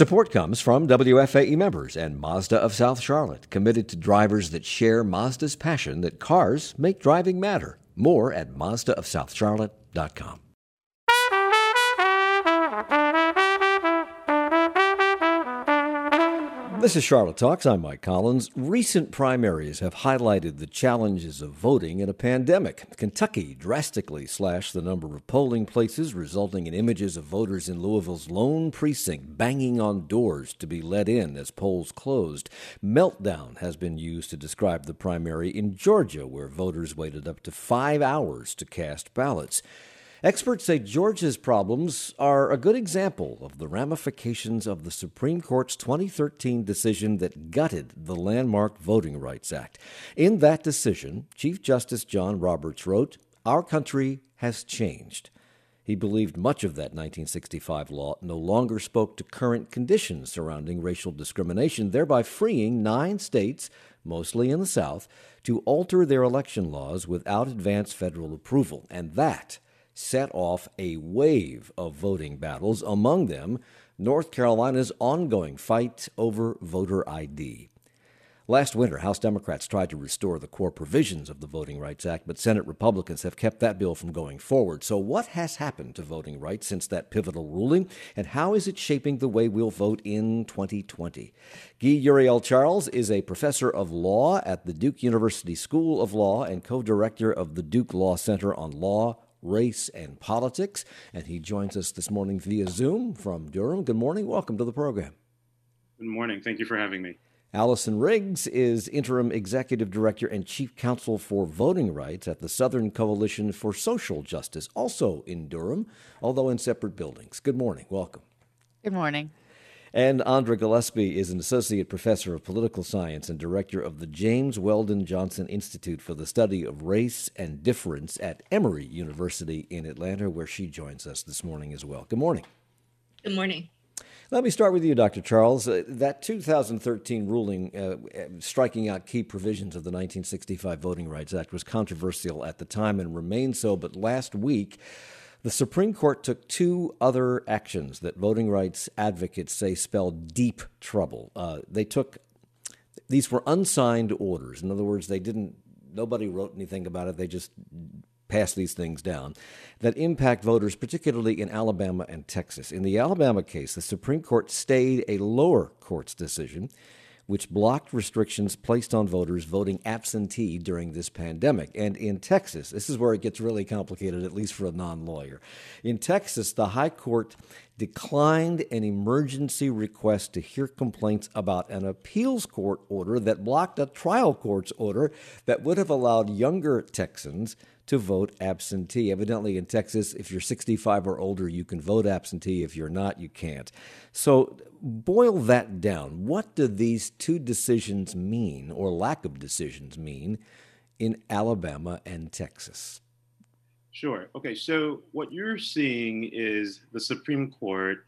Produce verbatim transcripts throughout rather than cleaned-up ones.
Support comes from W F A E members and Mazda of South Charlotte, committed to drivers that share Mazda's passion that cars make driving matter. More at Mazda of South Charlotte dot com. This is Charlotte Talks. I'm Mike Collins. Recent primaries have highlighted the challenges of voting in a pandemic. Kentucky drastically slashed the number of polling places, resulting in images of voters in Louisville's lone precinct banging on doors to be let in as polls closed. Meltdown has been used to describe the primary in Georgia, where voters waited up to five hours to cast ballots. Experts say Georgia's problems are a good example of the ramifications of the Supreme Court's twenty thirteen decision that gutted the landmark Voting Rights Act. In that decision, Chief Justice John Roberts wrote, "Our country has changed." He believed much of that nineteen sixty-five law no longer spoke to current conditions surrounding racial discrimination, thereby freeing nine states, mostly in the South, to alter their election laws without advance federal approval. And that set off a wave of voting battles, among them North Carolina's ongoing fight over voter I D. Last winter, House Democrats tried to restore the core provisions of the Voting Rights Act, but Senate Republicans have kept that bill from going forward. So what has happened to voting rights since that pivotal ruling, and how is it shaping the way we'll vote in twenty twenty? Guy Uriel Charles is a professor of law at the Duke University School of Law and co-director of the Duke Law Center on Law, Race, and Politics, and he joins us this morning via Zoom from Durham. Good morning. Welcome to the program. Good morning. Thank you for having me. Allison Riggs is Interim Executive Director and Chief Counsel for Voting Rights at the Southern Coalition for Social Justice, also in Durham, although in separate buildings. Good morning. Welcome. Good morning. And Andra Gillespie is an Associate Professor of Political Science and Director of the James Weldon Johnson Institute for the Study of Race and Difference at Emory University in Atlanta, where she joins us this morning as well. Good morning. Good morning. Let me start with you, Doctor Charles. Uh, that two thousand thirteen ruling uh, striking out key provisions of the nineteen sixty-five Voting Rights Act was controversial at the time and remains so, but last week the Supreme Court took two other actions that voting rights advocates say spell deep trouble. Uh, they took, these were unsigned orders. In other words, they didn't, nobody wrote anything about it. They just passed these things down that impact voters, particularly in Alabama and Texas. In the Alabama case, the Supreme Court stayed a lower court's decision which blocked restrictions placed on voters voting absentee during this pandemic. And in Texas, this is where it gets really complicated, at least for a non-lawyer. In Texas, the High Court declined an emergency request to hear complaints about an appeals court order that blocked a trial court's order that would have allowed younger Texans to vote absentee. Evidently, in Texas, if you're sixty-five or older, you can vote absentee. If you're not, you can't. So boil that down. What do these two decisions mean, or lack of decisions mean, in Alabama and Texas? Sure. Okay, so what you're seeing is the Supreme Court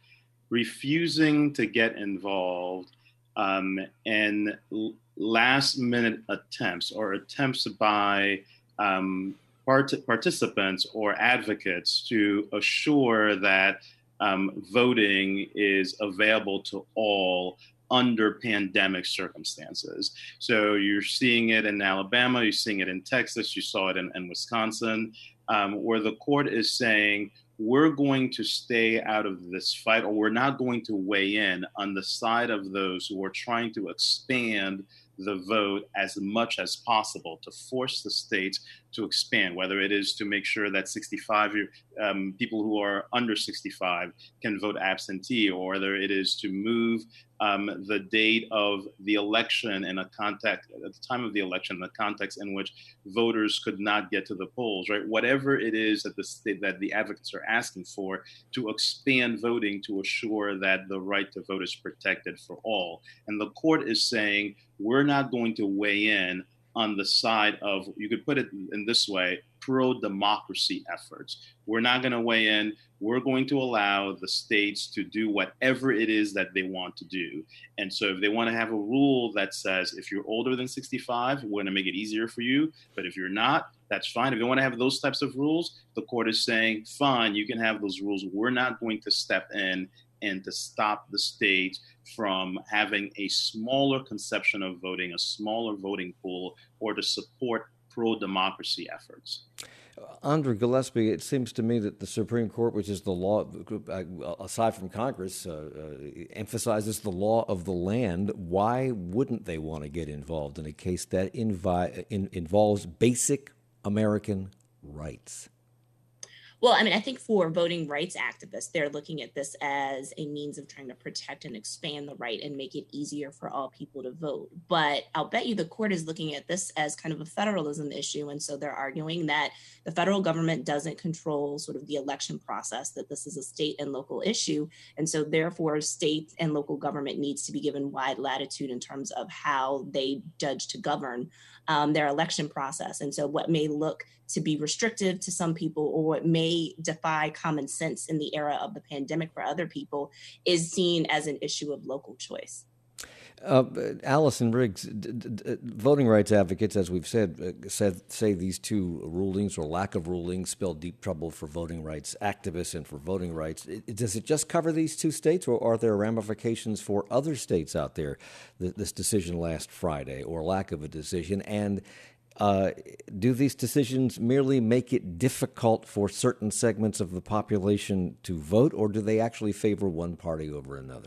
refusing to get involved um, in last-minute attempts or attempts by um, part- participants or advocates to assure that um, voting is available to all under pandemic circumstances. So you're seeing it in Alabama, you're seeing it in Texas, you saw it in, in Wisconsin, um, where the court is saying, we're going to stay out of this fight, or we're not going to weigh in on the side of those who are trying to expand the vote as much as possible to force the states to expand, whether it is to make sure that sixty-five year, um, people who are under sixty-five can vote absentee, or whether it is to move um, the date of the election in a context, at the time of the election, the context in which voters could not get to the polls, right? Whatever it is that the state, that the advocates are asking for, to expand voting to assure that the right to vote is protected for all. And the court is saying, we're not going to weigh in on the side of, you could put it in this way, pro-democracy efforts. We're not going to weigh in. We're going to allow the states to do whatever it is that they want to do. And so if they want to have a rule that says, if you're older than sixty-five, we're going to make it easier for you. But if you're not, that's fine. If they want to have those types of rules, the court is saying, fine, you can have those rules. We're not going to step in and to stop the states from having a smaller conception of voting, a smaller voting pool, or to support pro-democracy efforts. Andra Gillespie, it seems to me that the Supreme Court, which is the law, aside from Congress, uh, uh, emphasizes the law of the land. Why wouldn't they want to get involved in a case that invi- in, involves basic American rights? Well, I mean, I think for voting rights activists, they're looking at this as a means of trying to protect and expand the right and make it easier for all people to vote. But I'll bet you the court is looking at this as kind of a federalism issue. And so they're arguing that the federal government doesn't control sort of the election process, that this is a state and local issue. And so therefore, state and local government needs to be given wide latitude in terms of how they judge to govern um, their election process. And so what may look to be restrictive to some people, or what may defy common sense in the era of the pandemic for other people, is seen as an issue of local choice. Uh, Allison Riggs, d- d- voting rights advocates, as we've said, uh, said, say these two rulings or lack of rulings spell deep trouble for voting rights activists and for voting rights. It, does it just cover these two states, or are there ramifications for other states out there? Th- this decision last Friday, or lack of a decision, and Uh, do these decisions merely make it difficult for certain segments of the population to vote, or do they actually favor one party over another?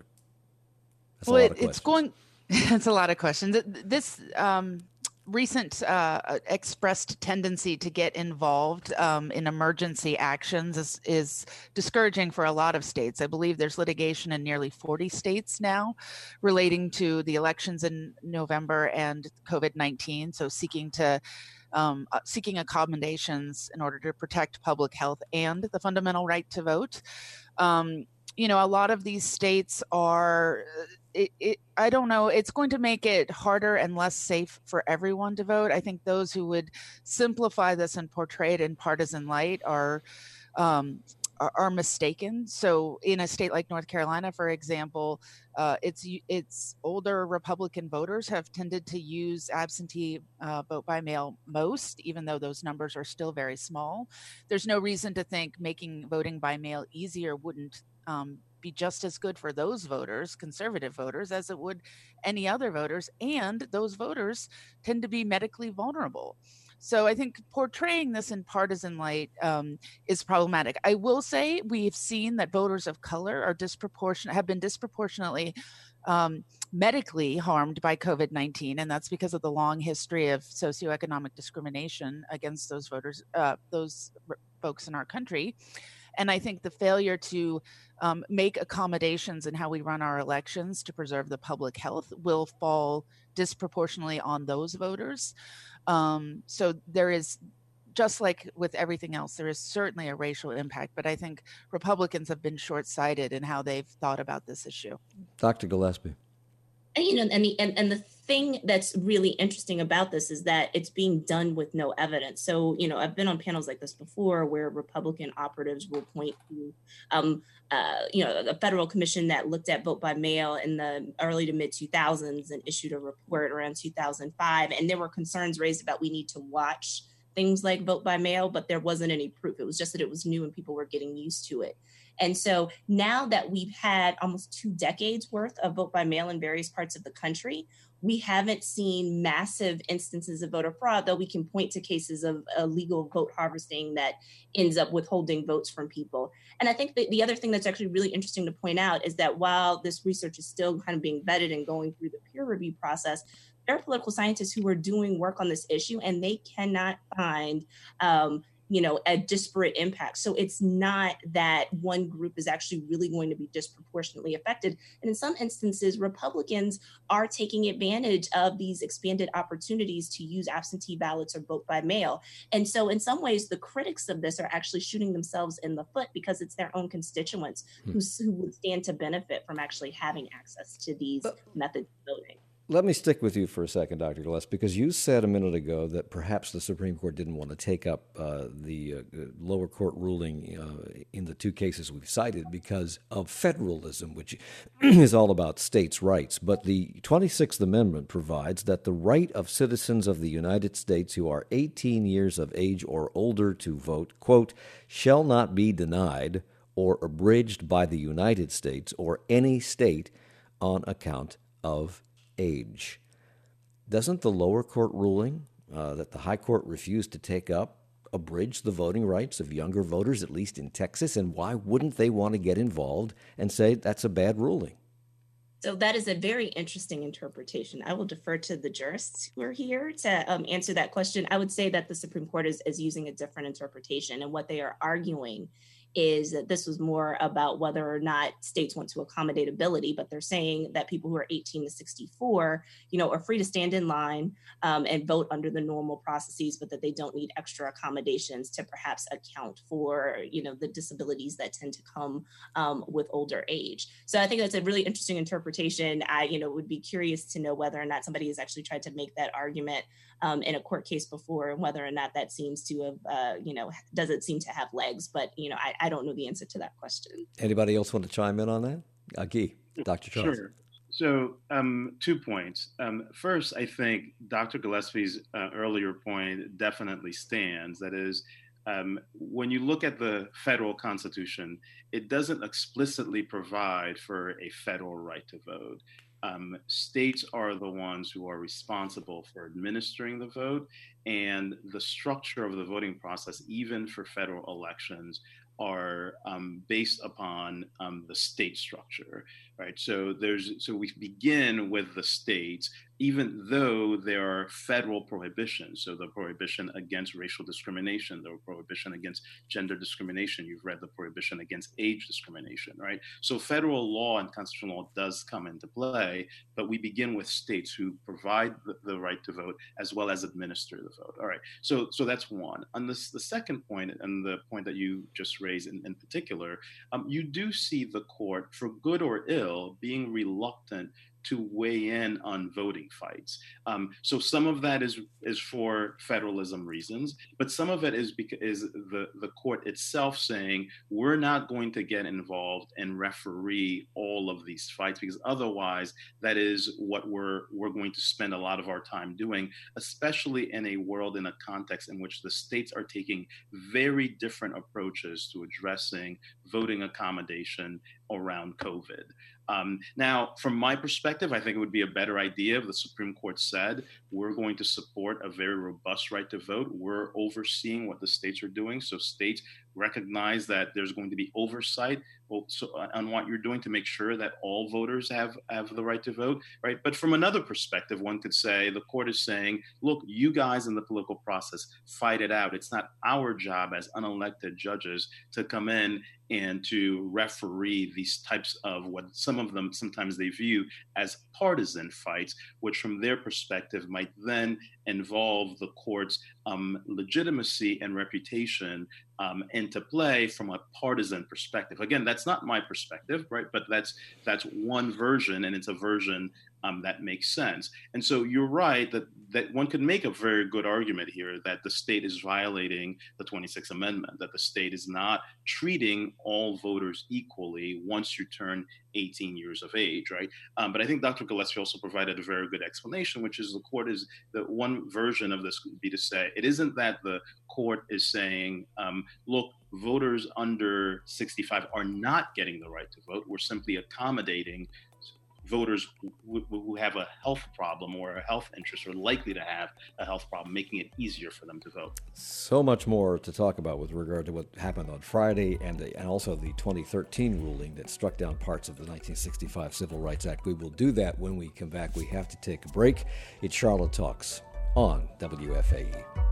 That's well, a lot of it's going. It's a lot of questions. This um, recent uh, expressed tendency to get involved um, in emergency actions is, is discouraging for a lot of states. I believe there's litigation in nearly forty states now relating to the elections in November and COVID nineteen. So seeking to um, uh, seeking accommodations in order to protect public health and the fundamental right to vote. Um, you know, a lot of these states are, it, it, I don't know, it's going to make it harder and less safe for everyone to vote. I think those who would simplify this and portray it in partisan light are, um, are, are mistaken. So in a state like North Carolina, for example, uh, it's it's older Republican voters have tended to use absentee uh, vote by mail most, even though those numbers are still very small. There's no reason to think making voting by mail easier wouldn't Um, be just as good for those voters, conservative voters, as it would any other voters. And those voters tend to be medically vulnerable. So I think portraying this in partisan light um, is problematic. I will say we've seen that voters of color are disproportionate, have been disproportionately um, medically harmed by COVID nineteen. And that's because of the long history of socioeconomic discrimination against those voters, uh, those r- folks in our country. And I think the failure to um, make accommodations in how we run our elections to preserve the public health will fall disproportionately on those voters. Um, so there is, just like with everything else, there is certainly a racial impact, but I think Republicans have been short-sighted in how they've thought about this issue. Doctor Gillespie. And, you know, and the, and, and the thing that's really interesting about this is that it's being done with no evidence. So, you know, I've been on panels like this before where Republican operatives will point to, um, uh, you know, a federal commission that looked at vote by mail in the early to mid two thousands and issued a report around two thousand five. And there were concerns raised about we need to watch things like vote by mail, but there wasn't any proof. It was just that it was new and people were getting used to it. And so now that we've had almost two decades worth of vote by mail in various parts of the country, we haven't seen massive instances of voter fraud, though we can point to cases of illegal vote harvesting that ends up withholding votes from people. And I think that the other thing that's actually really interesting to point out is that while this research is still kind of being vetted and going through the peer review process, there are political scientists who are doing work on this issue and they cannot find um, you know, a disparate impact. So it's not that one group is actually really going to be disproportionately affected. And in some instances, Republicans are taking advantage of these expanded opportunities to use absentee ballots or vote by mail. And so in some ways, the critics of this are actually shooting themselves in the foot because it's their own constituents hmm. who, who would stand to benefit from actually having access to these but, methods of voting. Let me stick with you for a second, Doctor Gillespie, because you said a minute ago that perhaps the Supreme Court didn't want to take up uh, the uh, lower court ruling uh, in the two cases we've cited because of federalism, which is all about states' rights. But the twenty-sixth Amendment provides that the right of citizens of the United States who are eighteen years of age or older to vote, quote, shall not be denied or abridged by the United States or any state on account of age. Doesn't the lower court ruling uh, that the high court refused to take up abridge the voting rights of younger voters, at least in Texas? And why wouldn't they want to get involved and say that's a bad ruling? So that is a very interesting interpretation. I will defer to the jurists who are here to um, answer that question. I would say that the Supreme Court is, is using a different interpretation, and what they are arguing is that this was more about whether or not states want to accommodate ability, but they're saying that people who are eighteen to sixty-four, you know, are free to stand in line um, and vote under the normal processes, but that they don't need extra accommodations to perhaps account for, you know, the disabilities that tend to come um, with older age. So I think that's a really interesting interpretation. I, you know, would be curious to know whether or not somebody has actually tried to make that argument um, in a court case before, and whether or not that seems to have, uh, you know, does it seem to have legs? But, you know, I, I don't know the answer to that question. Anybody else want to chime in on that? Uh, Guy, Doctor Charles. Sure. So um, two points. Um, first, I think Doctor Gillespie's uh, earlier point definitely stands. That is, um, when you look at the federal Constitution, it doesn't explicitly provide for a federal right to vote. Um, states are the ones who are responsible for administering the vote, and the structure of the voting process, even for federal elections, are um, based upon um, the state structure, right? So there's so we begin with the states, even though there are federal prohibitions. So the prohibition against racial discrimination, the prohibition against gender discrimination. You've read the prohibition against age discrimination, right? So federal law and constitutional law does come into play, but we begin with states who provide the, the right to vote as well as administer the vote. All right. So so that's one. On this, the second point, and the point that you just raised in, in particular, um, you do see the court, for good or ill, being reluctant to weigh in on voting fights. Um, so some of that is is for federalism reasons, but some of it is because is the, the court itself saying, we're not going to get involved and referee all of these fights, because otherwise that is what we're we're going to spend a lot of our time doing, especially in a world, in a context in which the states are taking very different approaches to addressing voting accommodation around COVID. Um, now, from my perspective, I think it would be a better idea if the Supreme Court said, we're going to support a very robust right to vote. We're overseeing what the states are doing. So states recognize that there's going to be oversight on what you're doing to make sure that all voters have, have the right to vote, right? But from another perspective, one could say the court is saying, look, you guys in the political process, fight it out. It's not our job as unelected judges to come in and to referee these types of what some of them sometimes they view as partisan fights, which from their perspective might then involve the court's um, legitimacy and reputation um, into play from a partisan perspective. Again, that's not my perspective, right? But that's that's one version, and it's a version um, that makes sense. And so you're right that that one could make a very good argument here that the state is violating the twenty-sixth Amendment, that the state is not treating all voters equally once you turn eighteen years of age, right? Um, but I think Doctor Gillespie also provided a very good explanation, which is the court is, the one version of this would be to say, it isn't that the court is saying, um, look, voters under sixty-five are not getting the right to vote. We're simply accommodating voters who, who have a health problem or a health interest or likely to have a health problem, making it easier for them to vote. So much more to talk about with regard to what happened on Friday and, the, and also the twenty thirteen ruling that struck down parts of the nineteen sixty-five Civil Rights Act. We will do that when we come back. We have to take a break. It's Charlotte Talks on W F A E.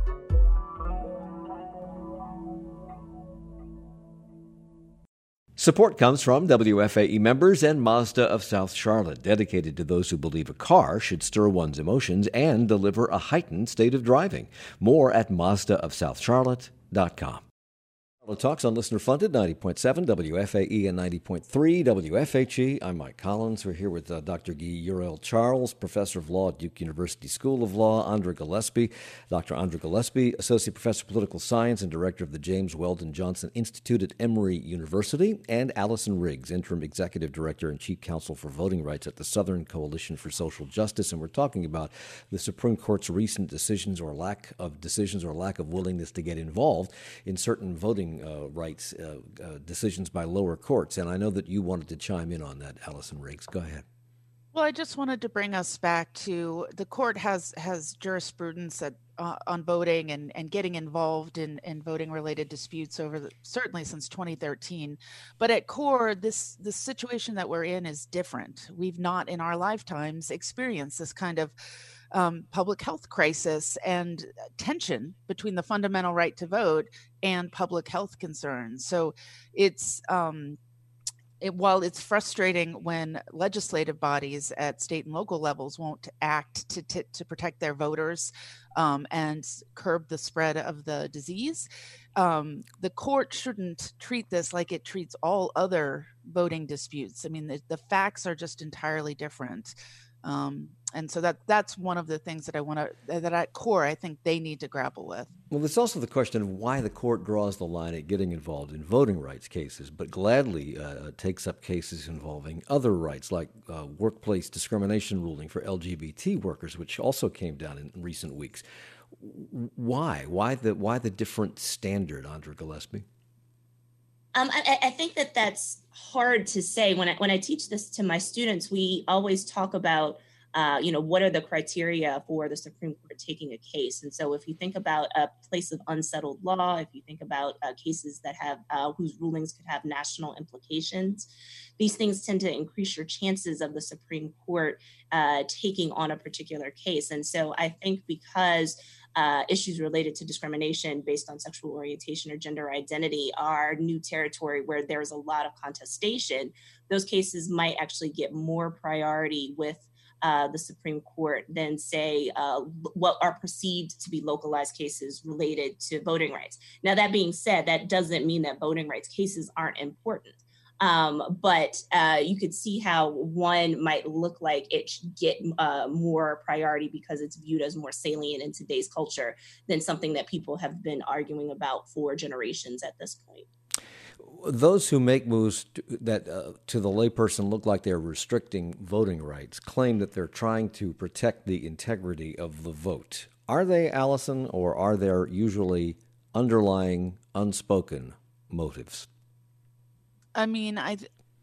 Support comes from W F A E members and Mazda of South Charlotte, dedicated to those who believe a car should stir one's emotions and deliver a heightened state of driving. More at Mazda of South Charlotte dot com. Talks on Listener Funded, ninety point seven W F A E and ninety point three W F H E. I'm Mike Collins. We're here with uh, Doctor Guy Uriel Charles, Professor of Law at Duke University School of Law, Andra Gillespie, Doctor Andra Gillespie, Associate Professor of Political Science and Director of the James Weldon Johnson Institute at Emory University, and Allison Riggs, Interim Executive Director and Chief Counsel for Voting Rights at the Southern Coalition for Social Justice. And we're talking about the Supreme Court's recent decisions or lack of decisions or lack of willingness to get involved in certain voting voting uh, rights uh, uh, decisions by lower courts. And I know that you wanted to chime in on that, Allison Riggs. Go ahead. Well, I just wanted to bring us back to the court has has jurisprudence that, uh, on voting and, and getting involved in, in voting related disputes over the, certainly since twenty thirteen. But at core, this the situation that we're in is different. We've not in our lifetimes experienced this kind of um, public health crisis and tension between the fundamental right to vote and public health concerns. So it's um, It, while it's frustrating when legislative bodies at state and local levels won't act to to, to protect their voters um, and curb the spread of the disease, um, the court shouldn't treat this like it treats all other voting disputes. I mean, the, the facts are just entirely different. Um, and so that that's one of the things that I want to, that at core, I think they need to grapple with. Well, there's also the question of why the court draws the line at getting involved in voting rights cases, but gladly uh, takes up cases involving other rights, like uh, workplace discrimination ruling for L G B T workers, which also came down in recent weeks. Why? Why the why the different standard, Andra Gillespie? Um, I, I think that that's hard to say. When I when I teach this to my students, we always talk about, uh, you know, what are the criteria for the Supreme Court taking a case? And so if you think about a place of unsettled law, if you think about uh, cases that have uh, whose rulings could have national implications, these things tend to increase your chances of the Supreme Court uh, taking on a particular case. And so I think because Uh, issues related to discrimination based on sexual orientation or gender identity are new territory where there's a lot of contestation, those cases might actually get more priority with uh, the Supreme Court than, say, uh, what are perceived to be localized cases related to voting rights. Now, that being said, that doesn't mean that voting rights cases aren't important. Um, but uh, you could see how one might look like it should get uh, more priority because it's viewed as more salient in today's culture than something that people have been arguing about for generations at this point. Those who make moves to, that uh, to the layperson look like they're restricting voting rights claim that they're trying to protect the integrity of the vote. Are they, Allison, or are there usually underlying unspoken motives? I mean, I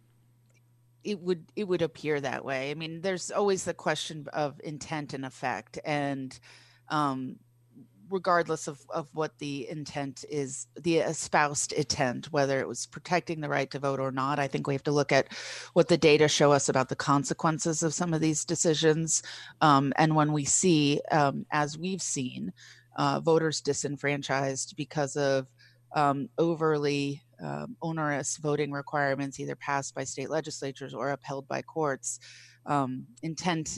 it would it would appear that way. I mean, there's always the question of intent and effect, and um, regardless of, of what the intent is, the espoused intent, whether it was protecting the right to vote or not, I think we have to look at what the data show us about the consequences of some of these decisions. Um, and when we see, um, as we've seen, uh, voters disenfranchised because of um, overly Um, onerous voting requirements, either passed by state legislatures or upheld by courts, um, intent,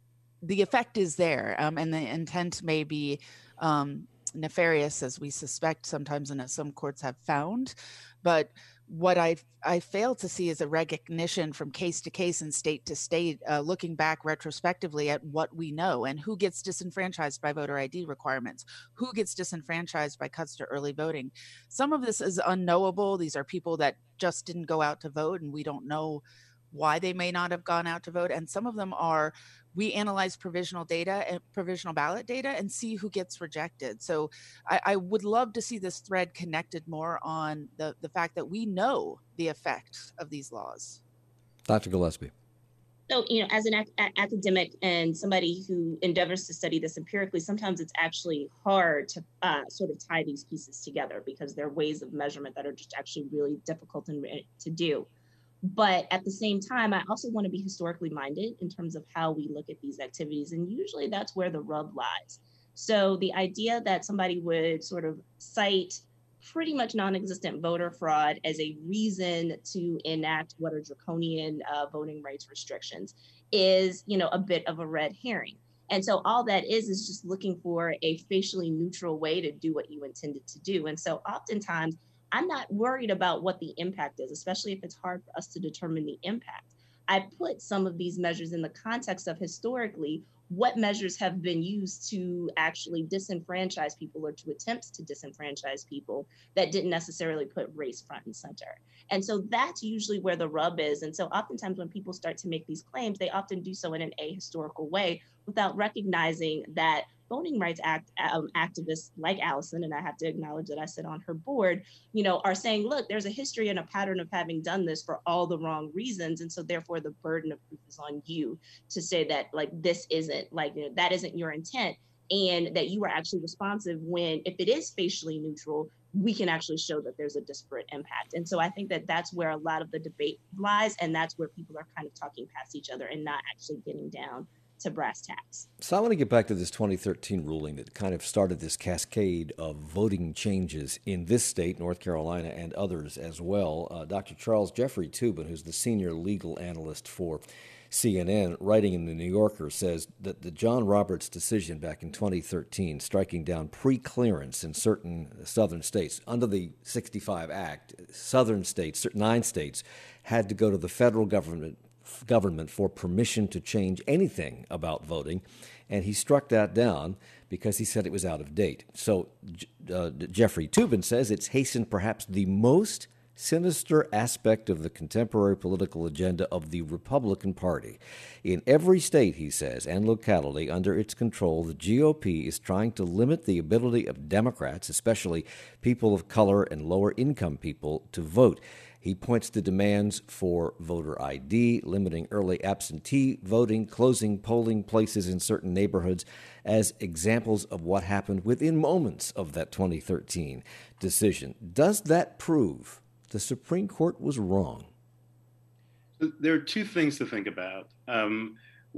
the effect is there, um, and the intent may be um, nefarious, as we suspect sometimes, and as some courts have found. But what I I fail to see is a recognition from case to case and state to state, uh, looking back retrospectively at what we know and who gets disenfranchised by voter I D requirements, who gets disenfranchised by cuts to early voting. Some of this is unknowable. These are people that just didn't go out to vote, and we don't know why they may not have gone out to vote. And some of them are, we analyze provisional data and provisional ballot data and see who gets rejected. So I, I would love to see this thread connected more on the, the fact that we know the effect of these laws. Doctor Gillespie. So, you know, as an ac- academic and somebody who endeavors to study this empirically, sometimes it's actually hard to uh, sort of tie these pieces together because there are ways of measurement that are just actually really difficult and, to do. But at the same time, I also want to be historically minded in terms of how we look at these activities. And usually that's where the rub lies. So the idea that somebody would sort of cite pretty much non-existent voter fraud as a reason to enact what are draconian uh, voting rights restrictions is, you know, a bit of a red herring. And so all that is is just looking for a facially neutral way to do what you intended to do. And so oftentimes, I'm not worried about what the impact is, especially if it's hard for us to determine the impact. I put some of these measures in the context of historically what measures have been used to actually disenfranchise people or to attempts to disenfranchise people that didn't necessarily put race front and center. And so that's usually where the rub is. And so oftentimes when people start to make these claims, they often do so in an ahistorical way without recognizing that voting rights act um, activists like Allison, and I have to acknowledge that I sit on her board, you know, are saying, look, there's a history and a pattern of having done this for all the wrong reasons. And so therefore the burden of proof is on you to say that like, this isn't like, you know, that isn't your intent. And that you are actually responsive when, if it is facially neutral, we can actually show that there's a disparate impact. And so I think that that's where a lot of the debate lies. And that's where people are kind of talking past each other and not actually getting down to brass tacks. So I want to get back to this twenty thirteen ruling that kind of started this cascade of voting changes in this state, North Carolina, and others as well. Uh, Doctor Charles Jeffrey Toobin, who's the senior legal analyst for C N N, writing in the New Yorker, says that the John Roberts decision back in twenty thirteen, striking down pre-clearance in certain southern states under the sixty-five Act, southern states, nine states, had to go to the federal government government for permission to change anything about voting, and he struck that down because he said it was out of date. So uh, Jeffrey Toobin says it's hastened perhaps the most sinister aspect of the contemporary political agenda of the Republican Party. In every state, he says, and locality under its control, the G O P is trying to limit the ability of Democrats, especially people of color and lower-income people, to vote. He points to demands for voter I D, limiting early absentee voting, closing polling places in certain neighborhoods as examples of what happened within moments of that twenty thirteen decision. Does that prove the Supreme Court was wrong? There are two things to think about. Um,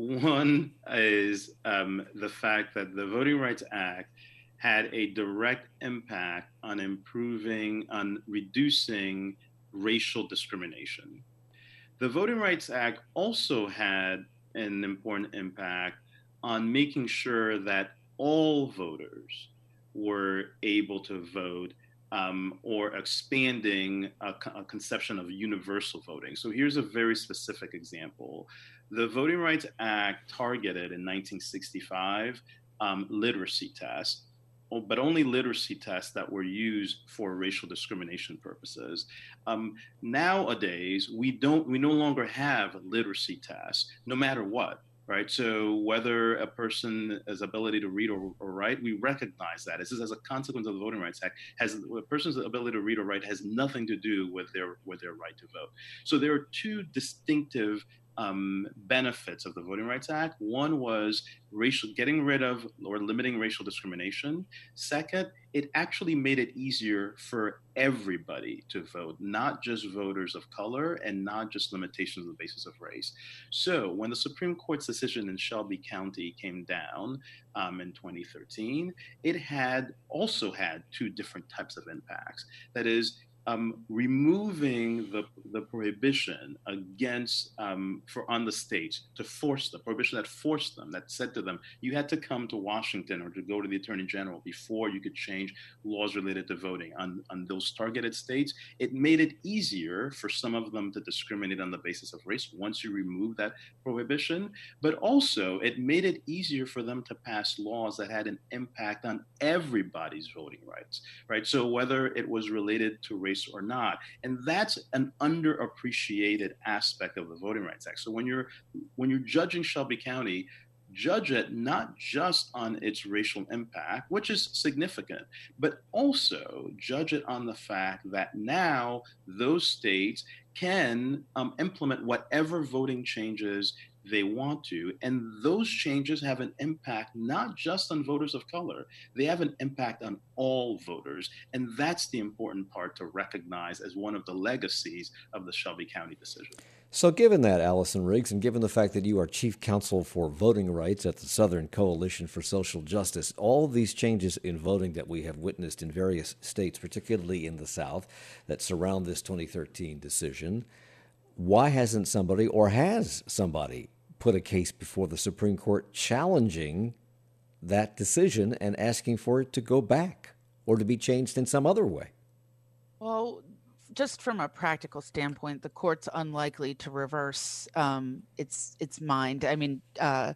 one is um, the fact that the Voting Rights Act had a direct impact on improving, on reducing racial discrimination. The Voting Rights Act also had an important impact on making sure that all voters were able to vote, um, or expanding a, a conception of universal voting. So here's a very specific example. The Voting Rights Act targeted in nineteen sixty-five um, literacy tests, but only literacy tests that were used for racial discrimination purposes. Um, nowadays, we don't, we no longer have literacy tests, no matter what, right? So whether a person's ability to read or, or write, we recognize that. This is as a consequence of the Voting Rights Act. Has a person's ability to read or write has nothing to do with their with their right to vote. So there are two distinctive Um, benefits of the Voting Rights Act. One was racial, getting rid of or limiting racial discrimination. Second, it actually made it easier for everybody to vote, not just voters of color and not just limitations on the basis of race. So when the Supreme Court's decision in Shelby County came down um, in twenty thirteen, it had also had two different types of impacts. That is, Um, removing the, the prohibition against um, for on the states to force the prohibition that forced them, that said to them, you had to come to Washington or to go to the Attorney General before you could change laws related to voting on, on those targeted states. It made it easier for some of them to discriminate on the basis of race once you remove that prohibition, but also it made it easier for them to pass laws that had an impact on everybody's voting rights, right? So whether it was related to race or not. And that's an underappreciated aspect of the Voting Rights Act. So when you're when you're judging Shelby County, judge it not just on its racial impact, which is significant, but also judge it on the fact that now those states can um, implement whatever voting changes they want to. And those changes have an impact not just on voters of color, they have an impact on all voters. And that's the important part to recognize as one of the legacies of the Shelby County decision. So given that, Allison Riggs, and given the fact that you are chief counsel for voting rights at the Southern Coalition for Social Justice, all of these changes in voting that we have witnessed in various states, particularly in the South, that surround this twenty thirteen decision, why hasn't somebody, or has somebody, put a case before the Supreme Court challenging that decision and asking for it to go back or to be changed in some other way? Well, just from a practical standpoint, the court's unlikely to reverse um, its its mind. I mean, uh,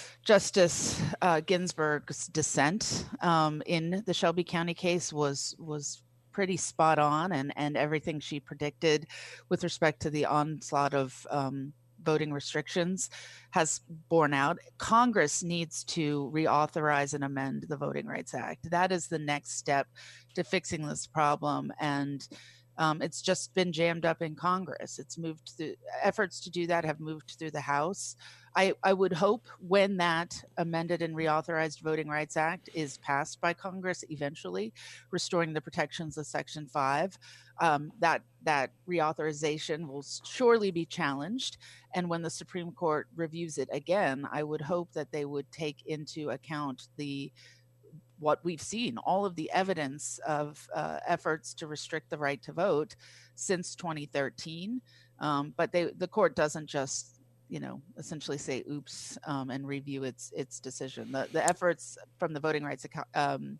Justice uh, Ginsburg's dissent um, in the Shelby County case was was pretty spot on, and and everything she predicted with respect to the onslaught of um, voting restrictions has borne out. Congress needs to reauthorize and amend the Voting Rights Act. That is the next step to fixing this problem. And um, it's just been jammed up in Congress. It's moved through, efforts to do that have moved through the House. I, I would hope when that amended and reauthorized Voting Rights Act is passed by Congress eventually, restoring the protections of Section five, um, that that reauthorization will surely be challenged. And when the Supreme Court reviews it again, I would hope that they would take into account the what we've seen, all of the evidence of uh, efforts to restrict the right to vote since twenty thirteen. Um, but they, the court doesn't just, you know, essentially say oops um, and review its its decision. The the efforts from the voting rights um,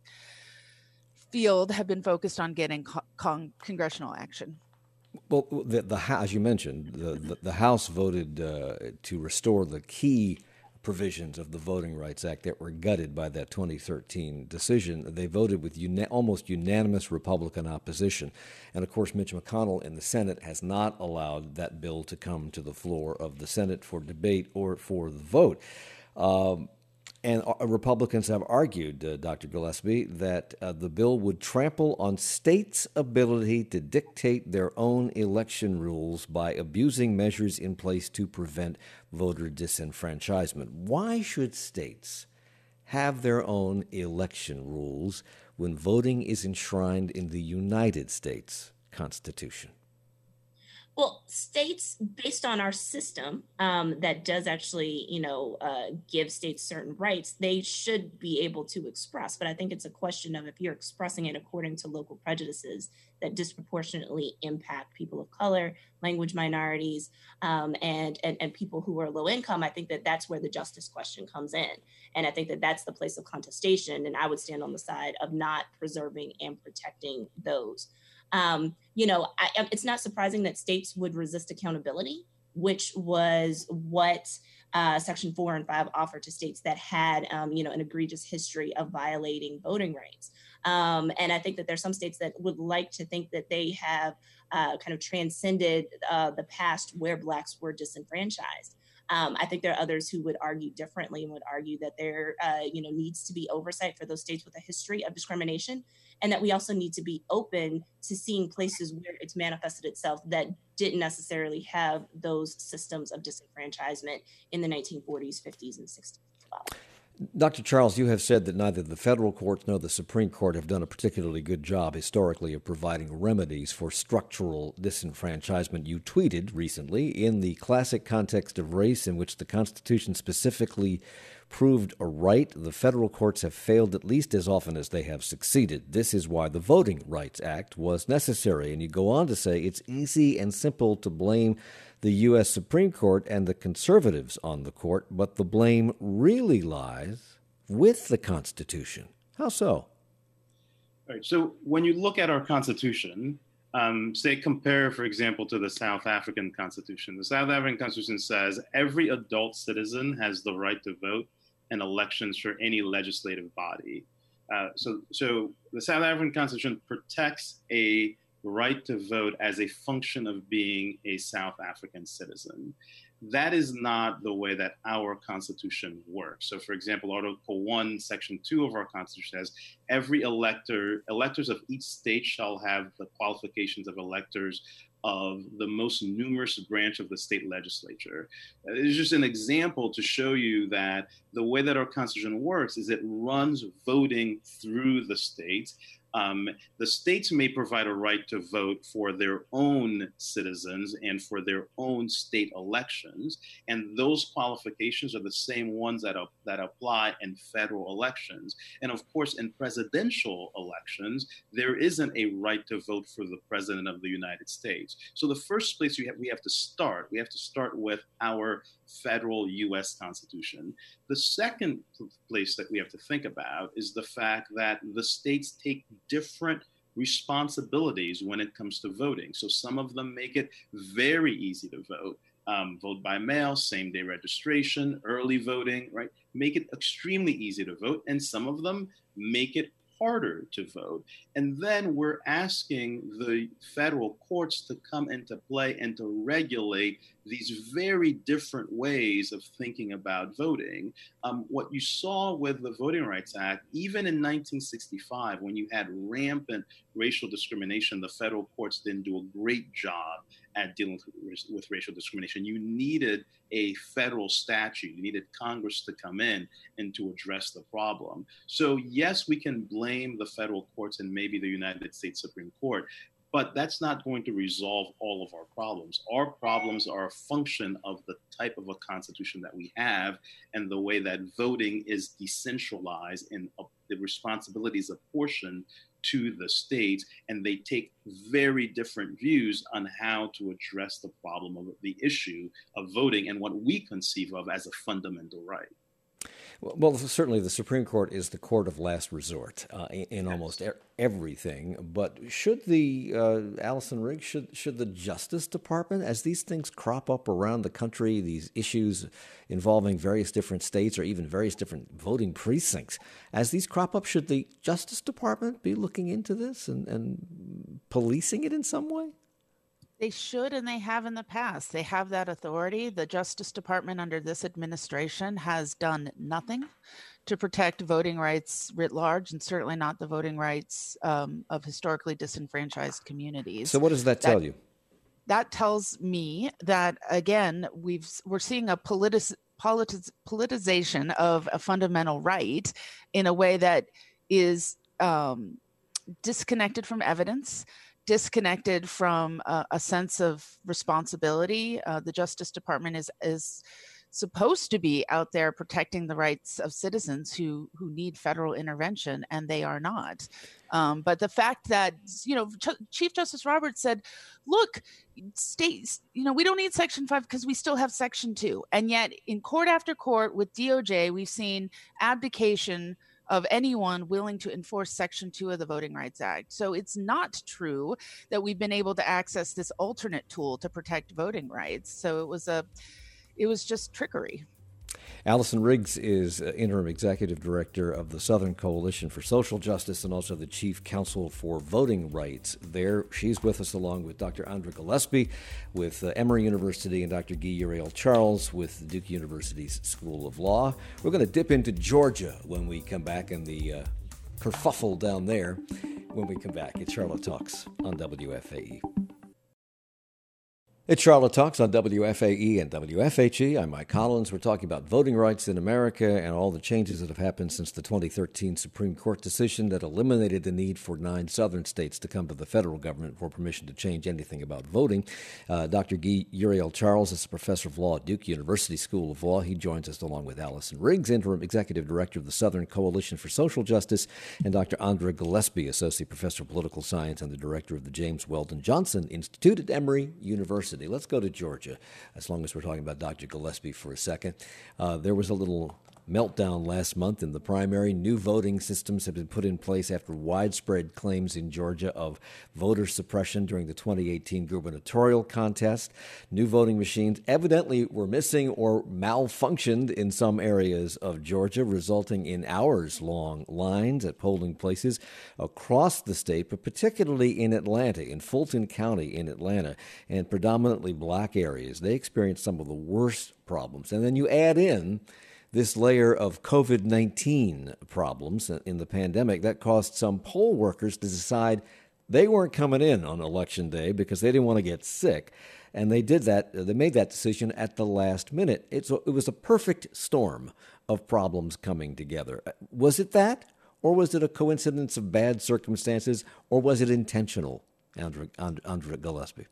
field have been focused on getting co- con- congressional action. Well, the, the as you mentioned, the the, the House voted uh, to restore the key provisions of the Voting Rights Act that were gutted by that twenty thirteen decision. They voted with uni- almost unanimous Republican opposition. And of course, Mitch McConnell in the Senate has not allowed that bill to come to the floor of the Senate for debate or for the vote. Um, and uh, Republicans have argued, uh, Doctor Gillespie, that uh, the bill would trample on states' ability to dictate their own election rules by abusing measures in place to prevent voter disenfranchisement. Why should states have their own election rules when voting is enshrined in the United States Constitution? Well, states, based on our system um, that does actually, you know, uh, give states certain rights, they should be able to express. But I think it's a question of if you're expressing it according to local prejudices that disproportionately impact people of color, language minorities, um, and, and and people who are low income. I think that that's where the justice question comes in. And I think that that's the place of contestation. And I would stand on the side of not preserving and protecting those. Um, you know, I, it's not surprising that states would resist accountability, which was what uh, Section four and five offered to states that had, um, you know, an egregious history of violating voting rights. Um, and I think that there's some states that would like to think that they have uh, kind of transcended uh, the past where Blacks were disenfranchised. Um, I think there are others who would argue differently and would argue that there, uh, you know, needs to be oversight for those states with a history of discrimination, and that we also need to be open to seeing places where it's manifested itself that didn't necessarily have those systems of disenfranchisement in the nineteen forties, fifties, and sixties as well. Doctor Charles, you have said that neither the federal courts nor the Supreme Court have done a particularly good job historically of providing remedies for structural disenfranchisement. You tweeted recently, in the classic context of race in which the Constitution specifically proved a right, the federal courts have failed at least as often as they have succeeded. This is why the Voting Rights Act was necessary. And you go on to say it's easy and simple to blame the U S Supreme Court and the conservatives on the court, but the blame really lies with the Constitution. How so? All right. So when you look at our Constitution, um, say compare, for example, to the South African Constitution. The South African Constitution says every adult citizen has the right to vote in elections for any legislative body. Uh, so, so the South African Constitution protects a right to vote as a function of being a South African citizen. That is not the way that our Constitution works. So, for example, Article one, Section two of our Constitution says every elector, electors of each state shall have the qualifications of electors of the most numerous branch of the state legislature. It's just an example to show you that the way that our Constitution works is it runs voting through the states. Um, the states may provide a right to vote for their own citizens and for their own state elections, and those qualifications are the same ones that, uh, that apply in federal elections. And of course, in presidential elections, there isn't a right to vote for the president of the United States. So the first place we have, we have to start, we have to start with our federal U S Constitution. The second place that we have to think about is the fact that the states take different responsibilities when it comes to voting. So some of them make it very easy to vote. Um, vote by mail, same-day registration, early voting, right? Make it extremely easy to vote. And some of them make it harder to vote. And then we're asking the federal courts to come into play and to regulate these very different ways of thinking about voting. Um, what you saw with the Voting Rights Act, even in nineteen sixty-five, when you had rampant racial discrimination, the federal courts didn't do a great job at dealing with, with racial discrimination. You needed a federal statute. You needed Congress to come in and to address the problem. So yes, we can blame the federal courts and maybe the United States Supreme Court, but that's not going to resolve all of our problems. Our problems are a function of the type of a constitution that we have and the way that voting is decentralized and uh, the responsibilities apportioned to the states, and they take very different views on how to address the problem of the issue of voting and what we conceive of as a fundamental right. Well, certainly the Supreme Court is the court of last resort uh, in, in almost er- everything. But should the, uh, Allison Riggs, should, should the Justice Department, as these things crop up around the country, these issues involving various different states or even various different voting precincts, as these crop up, should the Justice Department be looking into this and, and policing it in some way? They should, and they have in the past. They have that authority. The Justice Department under this administration has done nothing to protect voting rights writ large, and certainly not the voting rights um, of historically disenfranchised communities. So what does that tell that, you? That tells me that, again, we've, we're seeing a politic, politi- politicization of a fundamental right in a way that is um, disconnected from evidence, disconnected from uh, a sense of responsibility. Uh, the Justice Department is is supposed to be out there protecting the rights of citizens who who need federal intervention, and they are not. Um, but the fact that, you know, Ch- Chief Justice Roberts said, look, states, you know, we don't need Section five because we still have Section two. And yet in court after court with D O J, we've seen abdication of anyone willing to enforce Section two of the Voting Rights Act. So it's not true that we've been able to access this alternate tool to protect voting rights. So it was a, it was just trickery. Allison Riggs is Interim Executive Director of the Southern Coalition for Social Justice and also the Chief Counsel for Voting Rights there. She's with us along with Doctor Andra Gillespie with uh, Emory University and Doctor Guy Uriel-Charles with Duke University's School of Law. We're going to dip into Georgia when we come back and the uh, kerfuffle down there when we come back. It's Charlotte Talks on W F A E. It's Charlotte Talks on W F A E and W F H E. I'm Mike Collins. We're talking about voting rights in America and all the changes that have happened since the twenty thirteen Supreme Court decision that eliminated the need for nine southern states to come to the federal government for permission to change anything about voting. Uh, Doctor Guy Uriel-Charles is a professor of law at Duke University School of Law. He joins us along with Allison Riggs, Interim Executive Director of the Southern Coalition for Social Justice, and Doctor Andra Gillespie, Associate Professor of Political Science and the Director of the James Weldon Johnson Institute at Emory University. Let's go to Georgia, as long as we're talking about Doctor Gillespie for a second. Uh, there was a little meltdown last month in the primary. New voting systems have been put in place after widespread claims in Georgia of voter suppression during the twenty eighteen gubernatorial contest. New voting machines evidently were missing or malfunctioned in some areas of Georgia, resulting in hours-long lines at polling places across the state, but particularly in Atlanta, in Fulton County in Atlanta, and predominantly black areas. They experienced some of the worst problems. And then you add in this layer of COVID nineteen problems in the pandemic that caused some poll workers to decide they weren't coming in on Election Day because they didn't want to get sick. And they did that. They made that decision at the last minute. It's, it was a perfect storm of problems coming together. Was it that? Or was it a coincidence of bad circumstances? Or was it intentional, Andra, Andra Gillespie?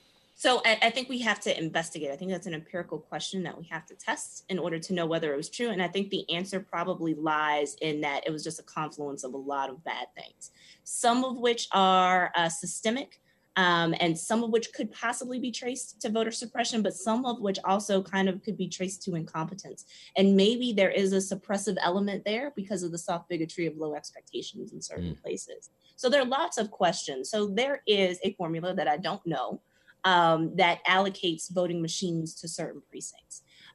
So I, I think we have to investigate. I think that's an empirical question that we have to test in order to know whether it was true. And I think the answer probably lies in that it was just a confluence of a lot of bad things, some of which are uh, systemic, um, and some of which could possibly be traced to voter suppression, but some of which also kind of could be traced to incompetence. And maybe there is a suppressive element there because of the soft bigotry of low expectations in certain mm. places. So there are lots of questions. So there is a formula that I don't know Um, that allocates voting machines to certain precincts.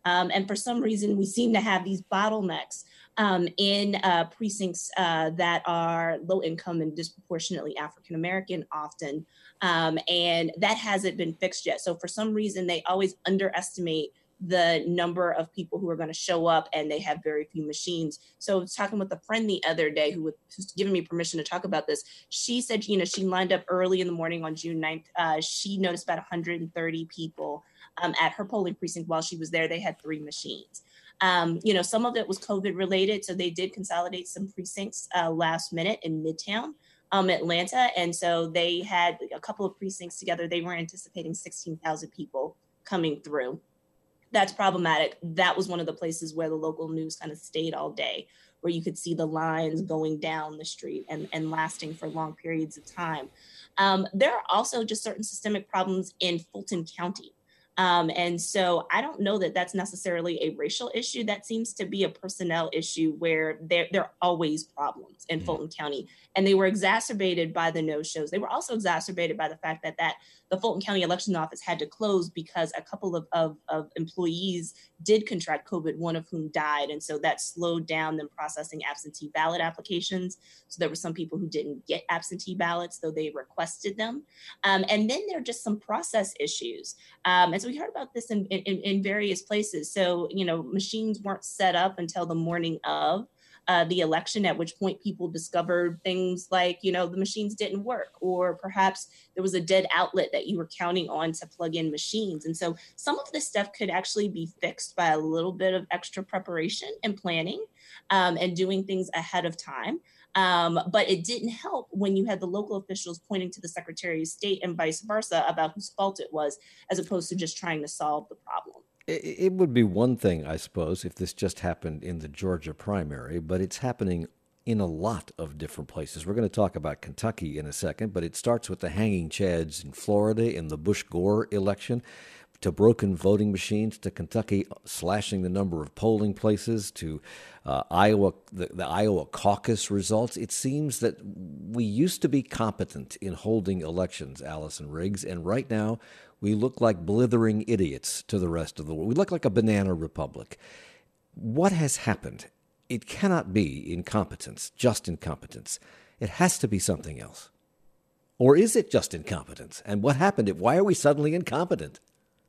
Um, and for some reason, we seem to have these bottlenecks um, in uh, precincts uh, that are low income and disproportionately African American often. Um, and that hasn't been fixed yet. So for some reason, they always underestimate the number of people who are going to show up, and they have very few machines. So I was talking with a friend the other day who was giving me permission to talk about this. She said, you know, she lined up early in the morning on June ninth. Uh, she noticed about one hundred thirty people um, at her polling precinct. While she was there, they had three machines. Um, you know, some of it was COVID related. So they did consolidate some precincts uh, last minute in Midtown um, Atlanta. And so they had a couple of precincts together. They were anticipating sixteen thousand people coming through. That's problematic. That was one of the places where the local news kind of stayed all day, where you could see the lines going down the street and, and lasting for long periods of time. Um, there are also just certain systemic problems in Fulton County. Um, and so I don't know that that's necessarily a racial issue. That seems to be a personnel issue where there, there are always problems in Fulton County. And they were exacerbated by the no-shows. They were also exacerbated by the fact that, that the Fulton County Election Office had to close because a couple of, of, of employees did contract COVID, one of whom died. And so that slowed down them processing absentee ballot applications. So there were some people who didn't get absentee ballots, though they requested them. Um, and then there are just some process issues. Um, and so we heard about this in, in, in various places. So, you know, machines weren't set up until the morning of uh, the election, at which point people discovered things like, you know, the machines didn't work, or perhaps there was a dead outlet that you were counting on to plug in machines. And so some of this stuff could actually be fixed by a little bit of extra preparation and planning um, and doing things ahead of time. Um, but it didn't help when you had the local officials pointing to the Secretary of State and vice versa about whose fault it was, as opposed to just trying to solve the problem. It would be one thing, I suppose, if this just happened in the Georgia primary, but it's happening in a lot of different places. We're going to talk about Kentucky in a second, but it starts with the hanging chads in Florida in the Bush-Gore election, to broken voting machines, to Kentucky slashing the number of polling places, to uh, Iowa, the, the Iowa caucus results. It seems that we used to be competent in holding elections, Allison Riggs, and right now we look like blithering idiots to the rest of the world. We look like a banana republic. What has happened? It cannot be incompetence, just incompetence. It has to be something else. Or is it just incompetence? And what happened? Why are we suddenly incompetent?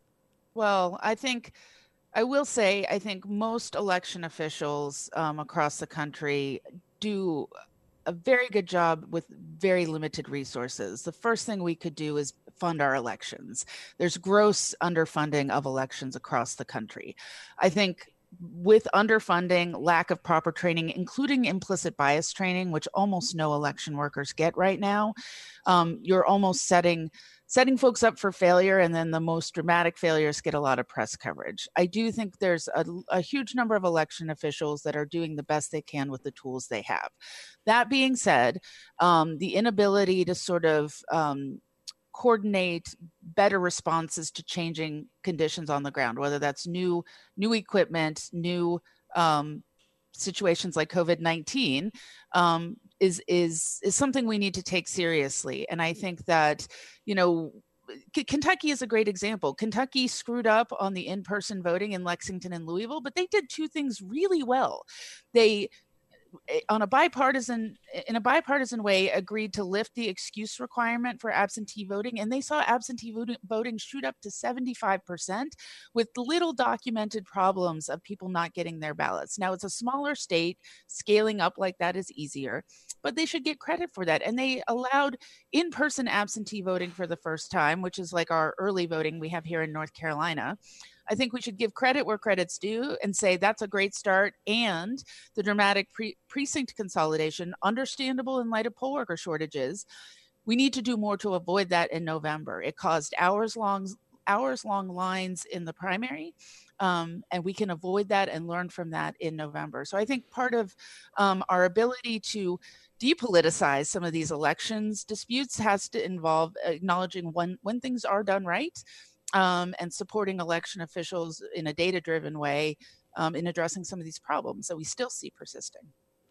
Well, I think, I will say, I think most election officials um, across the country do a very good job with very limited resources. The first thing we could do is fund our elections. There's gross underfunding of elections across the country. I think with underfunding, lack of proper training, including implicit bias training, which almost no election workers get right now, um, you're almost setting setting folks up for failure, and then the most dramatic failures get a lot of press coverage. I do think there's a, a huge number of election officials that are doing the best they can with the tools they have. That being said, um, the inability to sort of um, coordinate better responses to changing conditions on the ground, whether that's new new equipment, new um, situations like COVID nineteen, um, is is is something we need to take seriously. And I think that, you know, K- Kentucky is a great example. Kentucky screwed up on the in-person voting in Lexington and Louisville, but they did two things really well. They on a bipartisan in a bipartisan way agreed to lift the excuse requirement for absentee voting, and they saw absentee voting, voting shoot up to seventy-five percent with little documented problems of people not getting their ballots. Now, it's a smaller state. Scaling up like that is easier, but they should get credit for that. And they allowed in-person absentee voting for the first time, which is like our early voting we have here in North Carolina. I think we should give credit where credit's due and say that's a great start. And the dramatic pre- precinct consolidation, understandable in light of poll worker shortages. We need to do more to avoid that in November. It caused hours long, hours long lines in the primary. Um, and we can avoid that and learn from that in November. So I think part of um, our ability to depoliticize some of these elections disputes has to involve acknowledging when, when things are done right. Um, and supporting election officials in a data-driven way um, in addressing some of these problems that we still see persisting.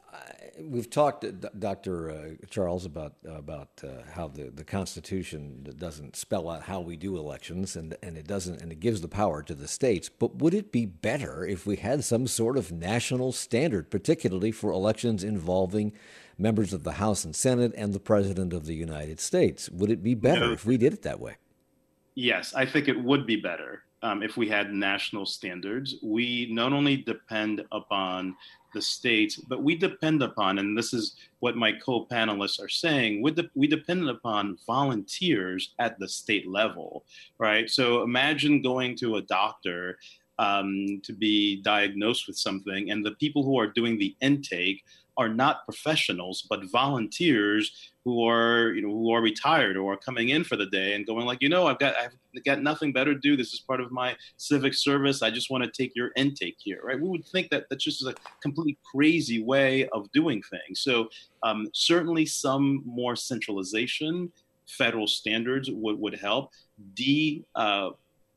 We've talked, Doctor Uh, Charles, about about uh, how the, the Constitution doesn't spell out how we do elections, and, and it doesn't, and it gives the power to the states. But would it be better if we had some sort of national standard, particularly for elections involving members of the House and Senate and the President of the United States? Would it be better no. if we did it that way? Yes, I think it would be better um, if we had national standards. We not only depend upon the states, but we depend upon, and this is what my co-panelists are saying, we, de- we depend upon volunteers at the state level, right? So imagine going to a doctor um, to be diagnosed with something, and the people who are doing the intake are not professionals, but volunteers who are, you know, who are retired or are coming in for the day and going like, you know, I've got, I've got nothing better to do. This is part of my civic service. I just want to take your intake here, right? We would think that that's just a completely crazy way of doing things. So um, certainly some more centralization, federal standards would, would help. De, uh,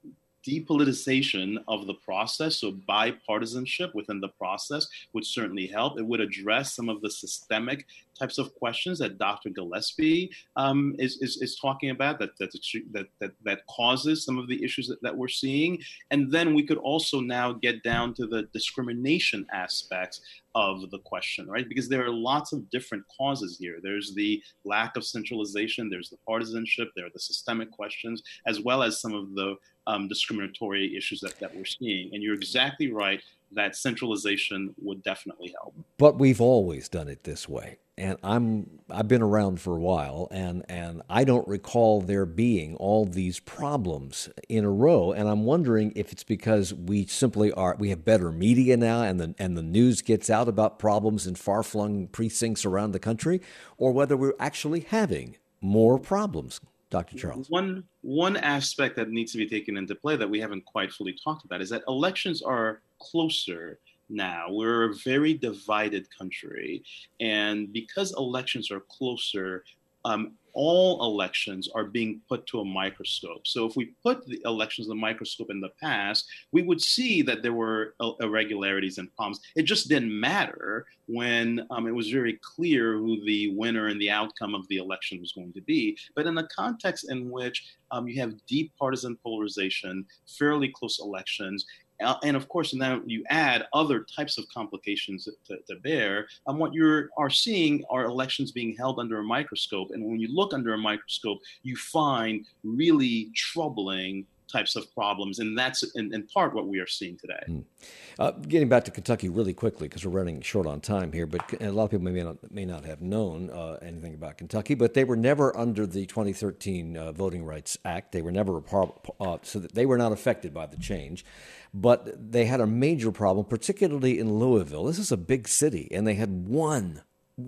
Depoliticization of the process, so bipartisanship within the process would certainly help. It would address some of the systemic types of questions that Doctor Gillespie um, is, is is talking about that that, that that that causes some of the issues that, that we're seeing. And then we could also now get down to the discrimination aspects of the question, right? Because there are lots of different causes here. There's the lack of centralization, there's the partisanship, there are the systemic questions, as well as some of the um, discriminatory issues that, that we're seeing. And you're exactly right that centralization would definitely help. But we've always done it this way. And I'm I've been around for a while, and, and I don't recall there being all these problems in a row. And I'm wondering if it's because we simply are we have better media now, and the and the news gets out about problems in far-flung precincts around the country, or whether we're actually having more problems. Doctor Charles. One one aspect that needs to be taken into play that we haven't quite fully talked about is that elections are closer now. We're a very divided country. And because elections are closer, um, all elections are being put to a microscope. So if we put the elections in the microscope in the past, we would see that there were irregularities and problems. It just didn't matter when um, it was very clear who the winner and the outcome of the election was going to be. But in the context in which um, you have deep partisan polarization, fairly close elections, Uh, and of course, now you add other types of complications to, to bear. And um, what you are seeing are elections being held under a microscope. And when you look under a microscope, you find really troubling types of problems. And that's in, in part what we are seeing today. Mm. Uh, getting back to Kentucky really quickly, because we're running short on time here, but a lot of people may not, may not have known uh, anything about Kentucky, but they were never under the twenty thirteen uh, Voting Rights Act. They were never, a par- uh, so that they were not affected by the change. But they had a major problem, particularly in Louisville. This is a big city, and they had one,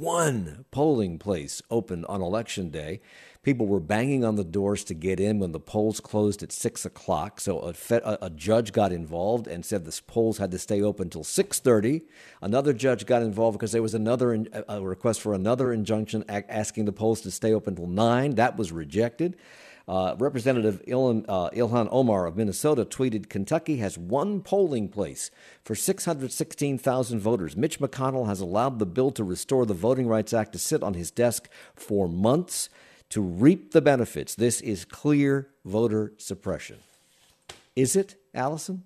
one polling place open on Election Day. People were banging on the doors to get in when the polls closed at six o'clock. So a, fe- a judge got involved and said the polls had to stay open until six thirty. Another judge got involved because there was another in- a request for another injunction a- asking the polls to stay open until nine. That was rejected. Uh, Representative Ilhan, uh, Ilhan Omar of Minnesota tweeted, Kentucky has one polling place for six hundred sixteen thousand voters. Mitch McConnell has allowed the bill to restore the Voting Rights Act to sit on his desk for months to reap the benefits. This is clear voter suppression. Is it, Allison?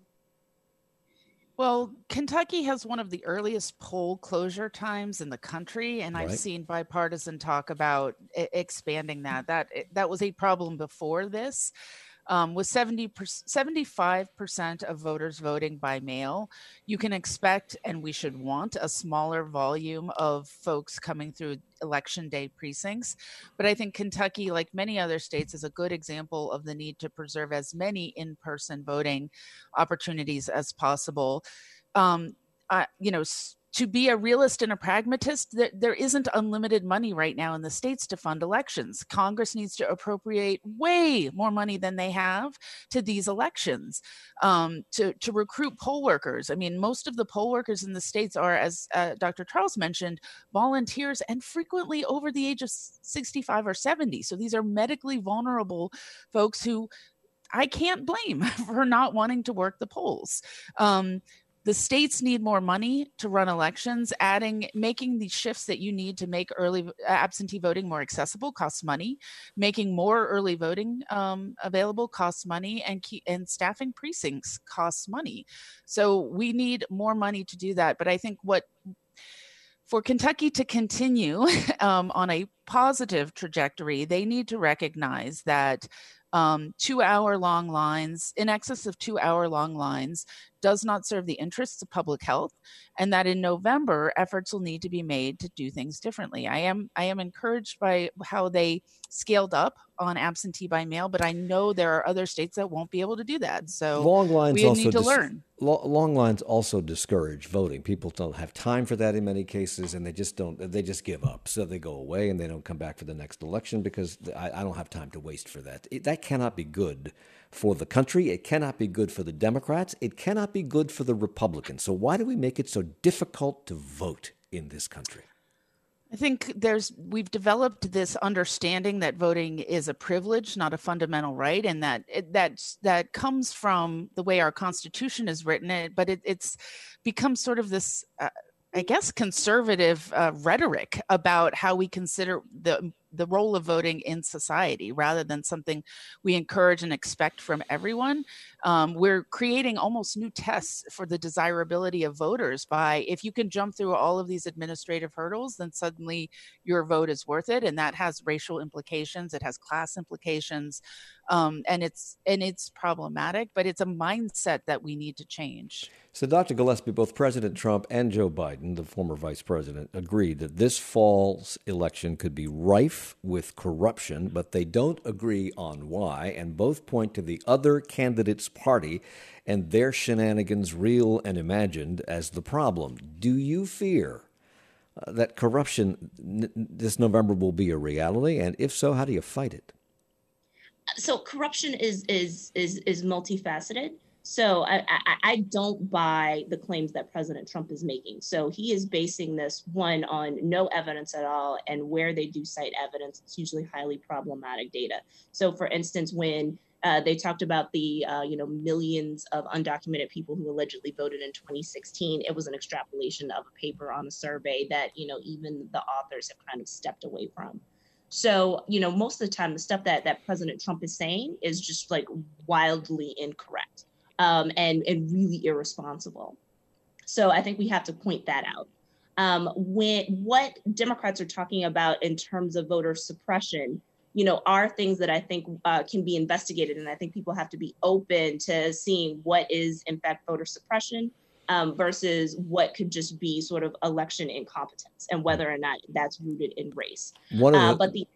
Well, Kentucky has one of the earliest poll closure times in the country, and I've right. seen bipartisan talk about I- expanding that. That that was a problem before this. Um, with seventy, seventy-five percent of voters voting by mail, you can expect, and we should want, a smaller volume of folks coming through election day precincts. But I think Kentucky, like many other states, is a good example of the need to preserve as many in-person voting opportunities as possible. Um, uh, you know, to be a realist and a pragmatist, there, there isn't unlimited money right now in the states to fund elections. Congress needs to appropriate way more money than they have to these elections um, to, to recruit poll workers. I mean, most of the poll workers in the states are, as uh, Doctor Charles mentioned, volunteers and frequently over the age of sixty-five or seventy. So these are medically vulnerable folks who I can't blame for not wanting to work the polls. Um, the states need more money to run elections. Adding, making the shifts that you need to make early absentee voting more accessible costs money. Making more early voting um, available costs money, and key, and staffing precincts costs money. So we need more money to do that. But I think what for Kentucky to continue um, on a positive trajectory, they need to recognize that um, two-hour-long lines, in excess of two-hour-long lines, does not serve the interests of public health, and that in November, efforts will need to be made to do things differently. I am I am encouraged by how they scaled up on absentee by mail, but I know there are other states that won't be able to do that. So long lines we also need to dis- learn. Long lines also discourage voting. People don't have time for that in many cases, and they just don't. They just give up. So they go away and they don't come back for the next election because I, I don't have time to waste for that. It, that cannot be good for the country. It cannot be good for the Democrats. It cannot be good for the Republicans. So why do we make it so difficult to vote in this country? I think there's we've developed this understanding that voting is a privilege, not a fundamental right, and that it, that that comes from the way our Constitution is written. It, but it, it's become sort of this, uh, I guess, conservative uh, rhetoric about how we consider the the role of voting in society, rather than something we encourage and expect from everyone. Um, we're creating almost new tests for the desirability of voters by, if you can jump through all of these administrative hurdles, then suddenly your vote is worth it. And that has racial implications. It has class implications. Um, and it's and it's problematic, but it's a mindset that we need to change. So, Doctor Gillespie, both President Trump and Joe Biden, the former vice president, agreed that this fall's election could be rife with corruption, but they don't agree on why, and both point to the other candidate's party and their shenanigans, real and imagined, as the problem. Do you fear uh, that corruption n- this November will be a reality? And if so, how do you fight it? So corruption is is is is multifaceted. So I, I, I don't buy the claims that President Trump is making. So he is basing this, one, on no evidence at all, and where they do cite evidence, it's usually highly problematic data. So, for instance, when uh, they talked about the uh, you know millions of undocumented people who allegedly voted in twenty sixteen, it was an extrapolation of a paper on a survey that you know even the authors have kind of stepped away from. So, you know, most of the time, the stuff that that President Trump is saying is just like wildly incorrect. Um, and, and really irresponsible. So I think we have to point that out. Um, when what Democrats are talking about in terms of voter suppression, you know, are things that I think uh, can be investigated. And I think people have to be open to seeing what is, in fact, voter suppression um, versus what could just be sort of election incompetence and whether or not that's rooted in race. One of the, uh, but the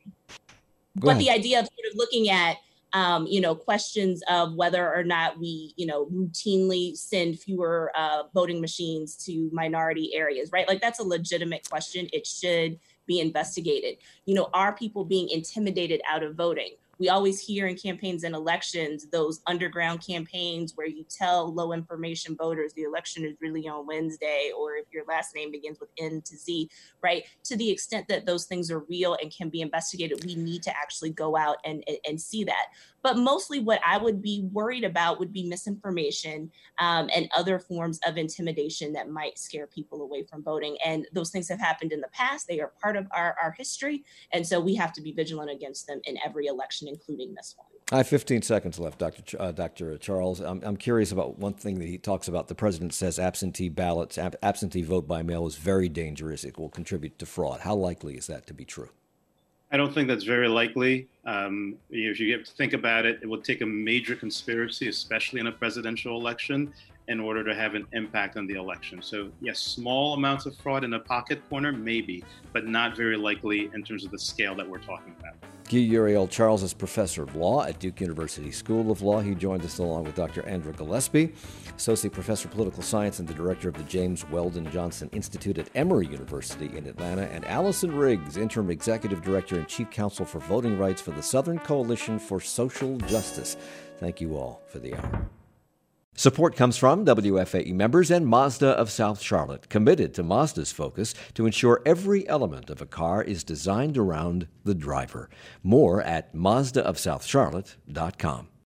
but ahead. the idea of sort of looking at Um, you know, questions of whether or not we, you know, routinely send fewer uh, voting machines to minority areas, right? Like that's a legitimate question. It should be investigated. You know, are people being intimidated out of voting? We always hear in campaigns and elections, those underground campaigns where you tell low information voters the election is really on Wednesday, or if your last name begins with N to Z, right? To the extent that those things are real and can be investigated, we need to actually go out and, and, and see that. But mostly what I would be worried about would be misinformation um, and other forms of intimidation that might scare people away from voting. And those things have happened in the past. They are part of our, our history. And so we have to be vigilant against them in every election, including this one. I have fifteen seconds left, Doctor Ch- uh, Doctor Charles. I'm, I'm curious about one thing that he talks about. The president says absentee ballots, ab- absentee vote by mail is very dangerous. It will contribute to fraud. How likely is that to be true? I don't think that's very likely. Um, if you get to think about it, it will take a major conspiracy, especially in a presidential election, in order to have an impact on the election. So yes, small amounts of fraud in a pocket corner, maybe, but not very likely in terms of the scale that we're talking about. Guy Uriel Charles is professor of law at Duke University School of Law. He joined us along with Doctor Andra Gillespie, associate professor of political science and the director of the James Weldon Johnson Institute at Emory University in Atlanta, and Allison Riggs, interim executive director and chief counsel for voting rights for the Southern Coalition for Social Justice. Thank you all for the hour. Support comes from W F A E members and Mazda of South Charlotte, committed to Mazda's focus to ensure every element of a car is designed around the driver. More at Mazda of South Charlotte dot com.